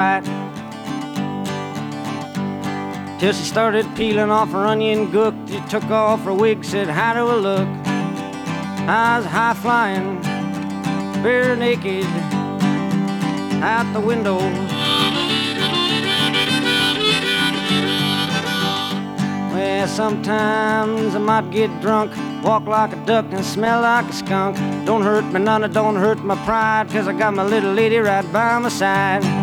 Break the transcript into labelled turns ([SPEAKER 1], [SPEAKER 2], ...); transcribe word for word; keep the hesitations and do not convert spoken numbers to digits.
[SPEAKER 1] right. Till she started peeling off her onion gook. She took off her wig, said, how do I look? I was high flying, bare naked, out the window. Well, sometimes I might get drunk, walk like a duck and smell like a skunk. Don't hurt me none, it don't hurt my pride, 'cause I got my little lady right by my side.